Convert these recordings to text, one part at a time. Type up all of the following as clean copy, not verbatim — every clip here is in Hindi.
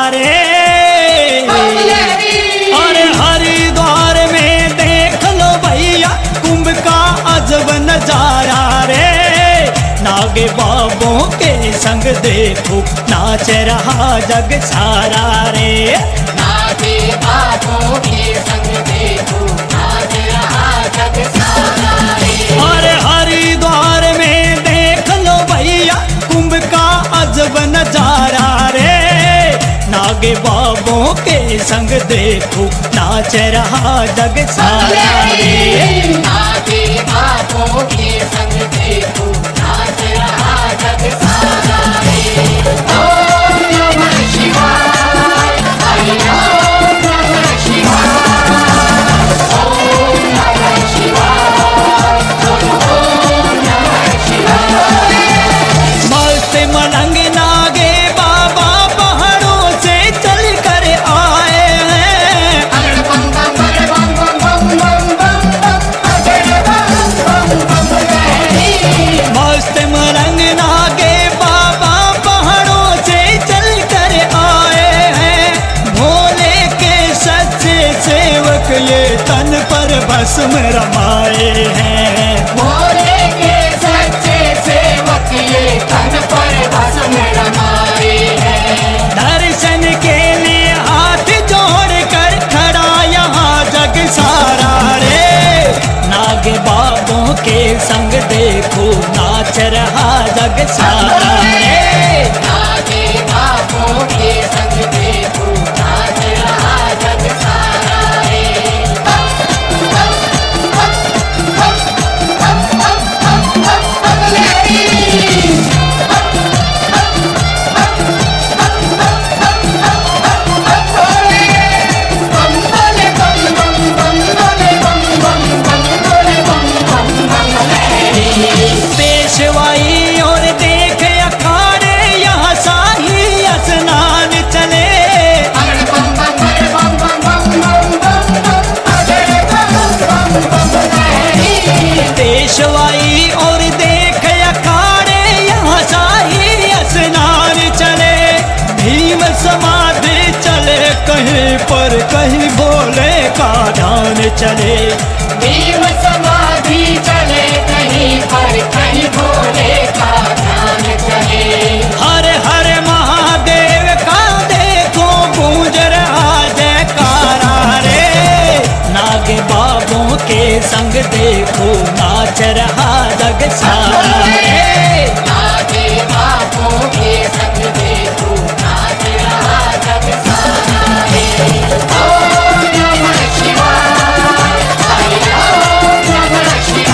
रे। अरे हरिद्वार में देख लो भैया कुंभ का अजब नजारा रे। नागे बाबों के संग देखो नाच रहा जग सारा रे। नागे बाबों के संग देखो नाच रहा जग सारा रे। अरे हरिद्वार में देख लो भैया कुंभ का अजब नजारा रे। नागे बाबों के संग देखो नाच रहा जग सारा रे। नागे बाबों के संग देखो नाच रहा जग सारा रे। ओम नमः शिवाय, हरि ओम नमः शिवाय, ओम नमः शिवाय, ओम नमः शिवाय। मस्त मलंग नागे बाबा पहाड़ों से चल कर आए हैं। अगड़ बम बम बगड़ बम बम बम बम बम बम अगड़ बम बम बम बम। मस्त मलंग नागे बाबा पहाड़ों से चल कर आए हैं। भोले के सच्चे सेवक ये तन पर भस्म रमाए हैं। भोले के सच्चे सेवक ये तन पर भस्म रमाए हैं। दर्शन के लिए हाथ जोड़ कर खड़ा यहाँ जग सारा रे। नागे बाबों के संग देखो नाच रहा जग सारा रे। नागे बाबों के संग देखो नाच रहा जग सारा रे। पेशवाई और देख अखाड़े यहाँ शाही स्नान चले। पेशवाई और देख अखाड़े यहाँ शाही स्नान चले। भीम समाधि चले कहीं पर कहीं भोले का ध्यान चले। भीम समाधि चले कहीं पर कहीं भोले का ध्यान चले। हर हर महादेव का देखो गूंज रहा जयकारा रे। नागे बाबों के संग देखो नाच रहा जग सारा रे। नागे बाबों के संग देखो नाच रहा जग सारा रे। ओम नमः शिवाय, हरि ओम नमः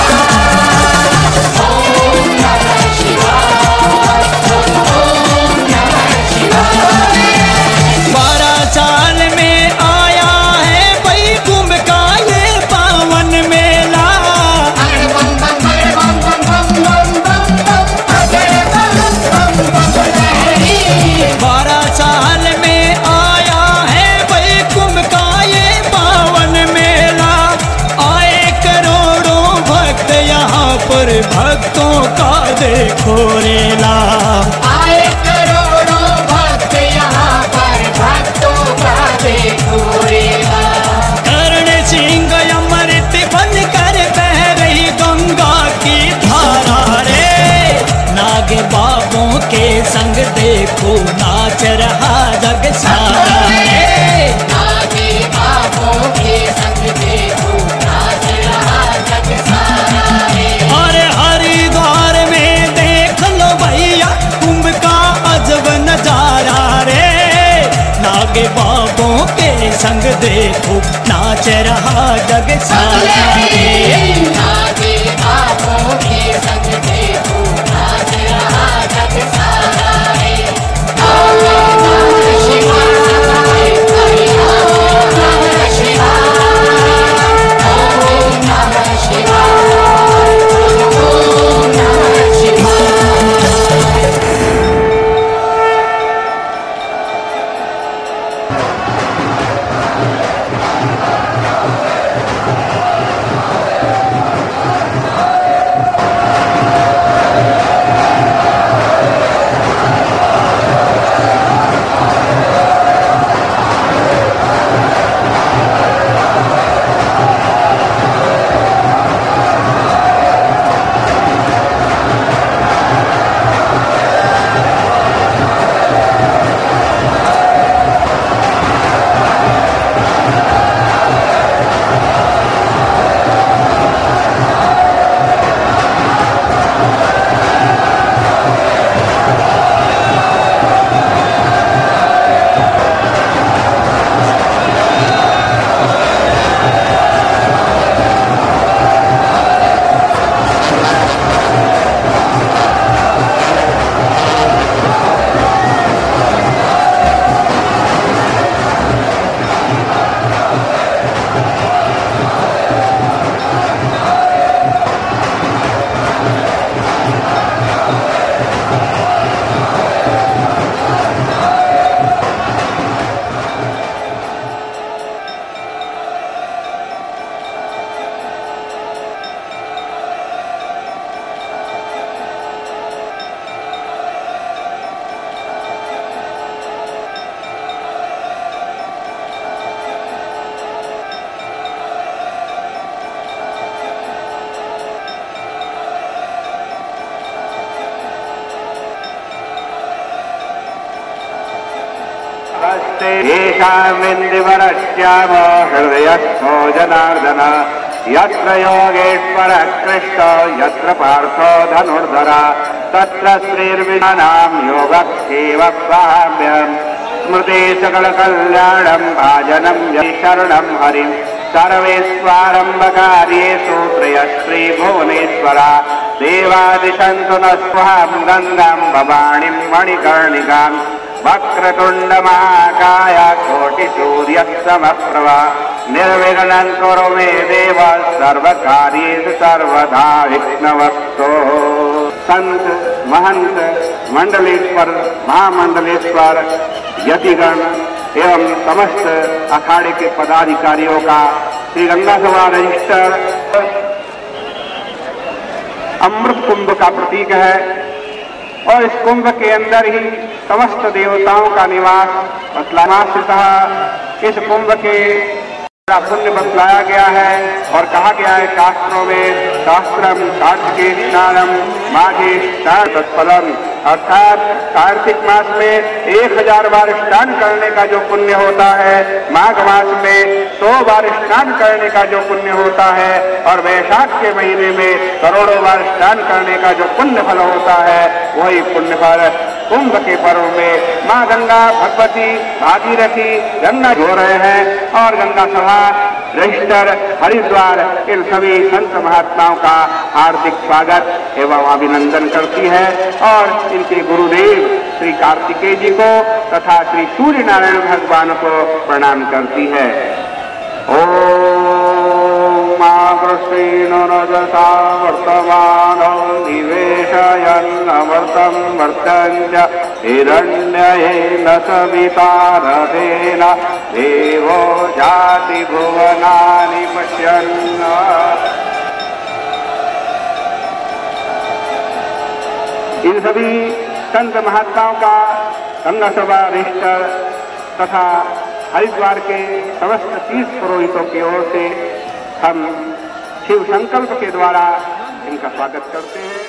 शिवाय, ओम नमः शिवाय, ओम नमः शिवाय। 12 साल में आया है भाई कुंभ का ये पावन मेला। अगड़ बम बम बगड़ बम बम बम बम बम बम अगड़ बम बम बम बम। 12 साल में आया है भाई कुंभ का ये पावन मेला। आए करोड़ों भक्त यहाँ पर भक्तों का देखो रेला। आए करोड़ों भक्त यहाँ पर भक्तों का देखो रेला। कर्ण सिंह अमृत बन कर बह रही गंगा की धारा रे। नागे बाबों के संग देखो नाच रहा जग सारा रे। नागे बाबों के संग देखो नाच रहा जग सारा रे। अरे हरिद्वार में देख लो भैया कुंभ का अजब नजारा रे। नागे बाबों के संग देखो नाच रहा जग सारा रे। नागे बाबों के संग देखो नाच रहा जग सारा रे। ओम नमः शिवाय, हरि ओम नमः शिवाय, ओम नमः शिवाय, ओम नमः शिवाय। नमस्ते येषामिन्दिवरश्याम हृदयस्थो जनार्दन यत्र योगेश्वर कृष्ण यत्र पार्थो धनुर्धर तत्र श्रीर्विनानां योगक्षेमस्वाम्यं स्मृते सकलकल्याणं भाजनं शरणं हरिं सर्वेष्वारम्भकार्येषु त्रयश्रीभुवनेश्वरा देवादिशन्तु न स्वां गङ्गां भवानीं मणिकर्णिकां वक्रतुण्डमहाकाय कोटिसूर्यसमप्रभा निर्विघ्नं कुरु मे देव सर्वकार्येषु सर्वदा विघ्नवस्तु। संत महंत मंडलेश्वर महामंडलेश्वर यतिगण एवं समस्त अखाड़े के पदाधिकारियों का श्री गंगा सभा रजिस्टर अमृत कुंभ का प्रतीक है और इस कुंभ के अंदर ही समस्त देवताओं का निवास बतलाया। इस कुंभ के पुण्य बतलाया गया है और कहा गया है शास्त्रों में शास्त्रम कार्तिकेय स्नानम माघे तत्फलम अर्थात कार्तिक मास में 1000 बार स्नान करने का जो पुण्य होता है, माघ मास में 100 बार स्नान करने का जो पुण्य होता है और वैशाख के महीने में करोड़ों बार स्नान करने का जो पुण्य फल होता है, वही पुण्य फल कुंभ के पर्व में माँ गंगा भगवती भागीरथी गंगा हो रहे हैं और गंगा सभा रजिस्टर हरिद्वार इन सभी संत महात्माओं का हार्दिक स्वागत एवं अभिनंदन करती है और इनके गुरुदेव श्री कार्तिकेय जी को तथा श्री सूर्य नारायण भगवान को प्रणाम करती है। ओम कृष्णेन रजसा वर्तमान निवेशयन् अमृतं वर्तञ्च हिरण्येन सविता रथेन देवो जाति भुवनानि पश्यन्। इन सभी संत महात्माओं का गंगा सभा रजिस्टर तथा हरिद्वार के समस्त तीर्थ पुरोहितों की ओर से हम शिव संकल्प के द्वारा इनका स्वागत करते हैं।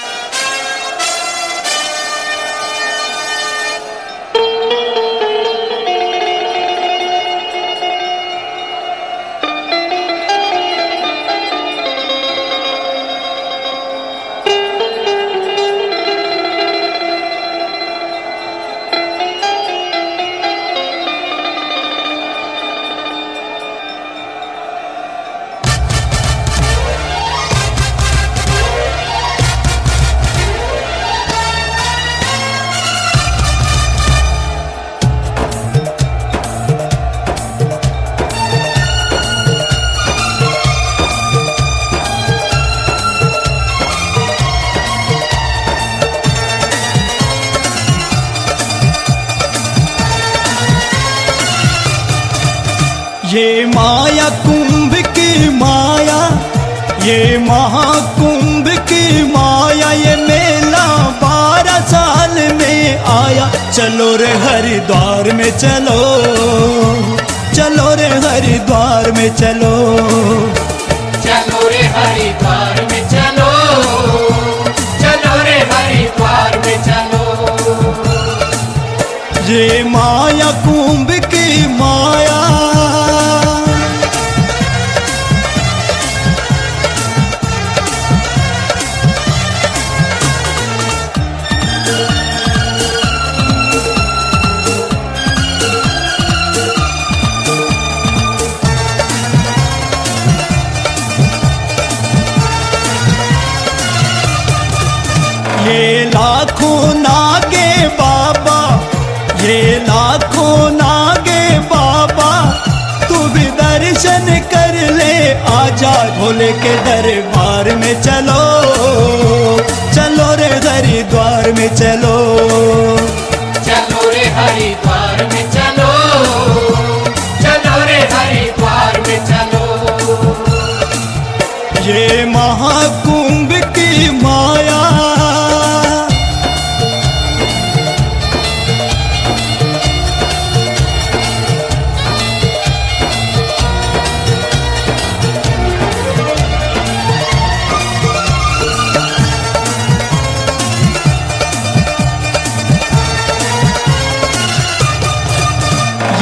ये माया कुंभ की माया, ये महाकुंभ की माया, ये मेला 12 साल में आया। चलो रे हरिद्वार में चलो, चलो रे हरिद्वार में चलो, चलो रे हरिद्वार में चलो, चलो रे हरिद्वार में चलो। ये माया कुंभ की माया, ये लाखों नागे बाबा, ये लाखों नागे बाबा, तू भी दर्शन कर ले, आजा भोले के दरबार में चलो, चलो रे हरिद्वार में चलो, चलो रे हरिद्वार में चलो, चलो रे हरिद्वार में चलो। ये महाकुंभ की माया,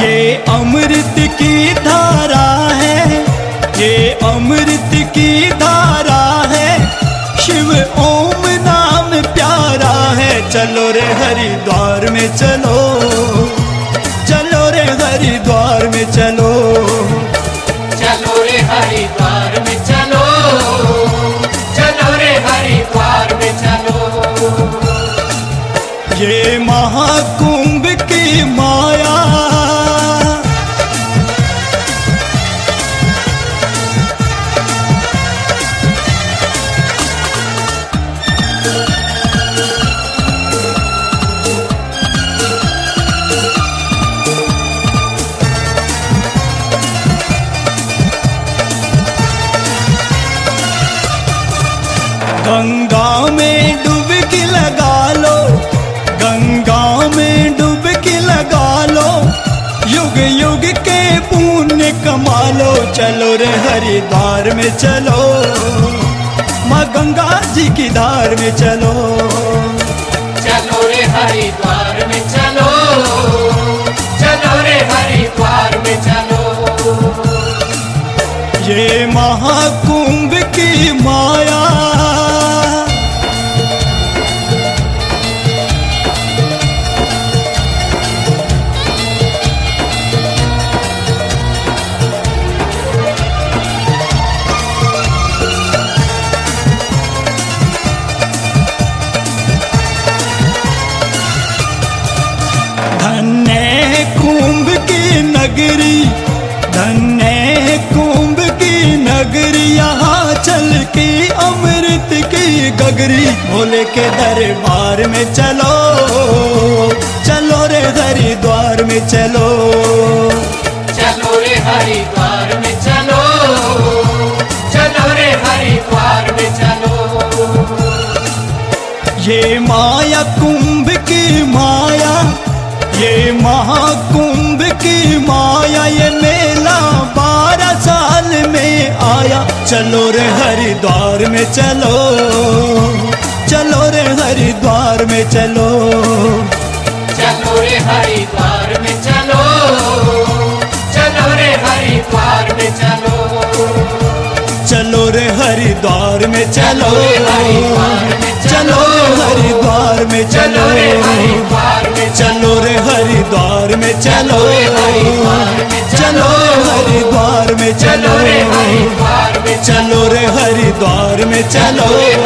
ये अमृत की धारा है, ये अमृत की धारा है, शिव ओम नाम प्यारा है। चलो रे हरिद्वार में चलो, चलो रे हरिद्वार में चलो, चलो रे हरिद्वार में चलो, चलो रे हरिद्वार में चलो। ये महाकुंभ की माया, गंगा में डुबकी लगा लो, गंगा में डुबकी लगा लो, युग युग के पुण्य कमा लो। चलो रे हरिद्वार में चलो, माँ गंगा जी की धार में चलो, चलो रे हरिद्वार में चलो, चलो रे हरिद्वार में चलो। ये महाकुंभ की माया, धन्य कुंभ की नगरी, धन्य कुंभ की नगरी, यहाँ चल के अमृत की गगरी। भोले के दरबार में चलो, चलो रे हरिद्वार में चलो, चलो रे हरिद्वार में चलो, चलो रे हरिद्वार में चलो। ये माया कुंभ की माया, ये महाकुंभ की माया, ये मेला 12 साल में आया। चलो रे हरिद्वार में चलो, चलो रे हरिद्वार में चलो, चलो रे हरिद्वार में चलो, चलो रे हरिद्वार में चलो। चलो रे हरिद्वार में चलो, चलो हरिद्वार में चलो, चलो रे हरिद्वार में चलो, चलो हरिद्वार में चलो, चलो रे हरिद्वार में चलो।